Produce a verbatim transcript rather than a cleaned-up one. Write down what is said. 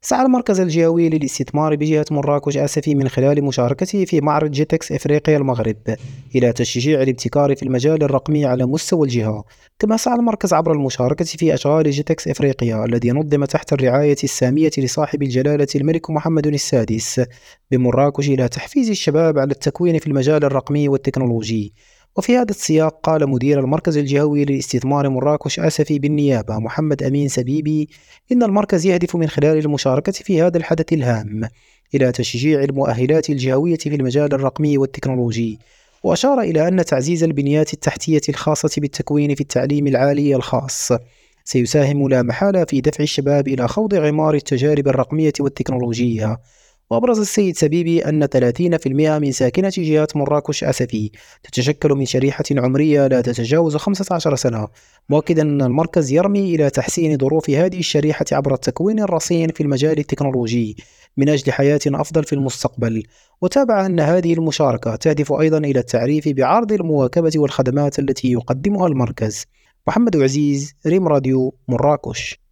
سعى المركز الجهوي للاستثمار بجهة مراكش آسفي من خلال مشاركته في معرض جيتكس إفريقيا المغرب إلى تشجيع الابتكار في المجال الرقمي على مستوى الجهة. كما سعى المركز عبر المشاركة في أشغال جيتكس إفريقيا الذي نظم تحت الرعاية السامية لصاحب الجلالة الملك محمد السادس بمراكش إلى تحفيز الشباب على التكوين في المجال الرقمي والتكنولوجي. وفي هذا السياق قال مدير المركز الجهوي للاستثمار مراكش آسفي بالنيابة محمد أمين سبيبي إن المركز يهدف من خلال المشاركة في هذا الحدث الهام إلى تشجيع المؤهلات الجهوية في المجال الرقمي والتكنولوجي. وأشار إلى أن تعزيز البنيات التحتية الخاصة بالتكوين في التعليم العالي الخاص سيساهم لا محالة في دفع الشباب إلى خوض غمار التجارب الرقمية والتكنولوجية. وأبرز السيد سبيبي أن ثلاثين بالمئة من ساكنة جهة مراكش آسفي تتشكل من شريحة عمرية لا تتجاوز خمسة عشر سنة، مؤكدا أن المركز يرمي إلى تحسين ظروف هذه الشريحة عبر التكوين الرصين في المجال التكنولوجي من أجل حياة أفضل في المستقبل. وتابع أن هذه المشاركة تهدف أيضا إلى التعريف بعرض المواكبة والخدمات التي يقدمها المركز. محمد عزيز، ريم راديو، مراكش.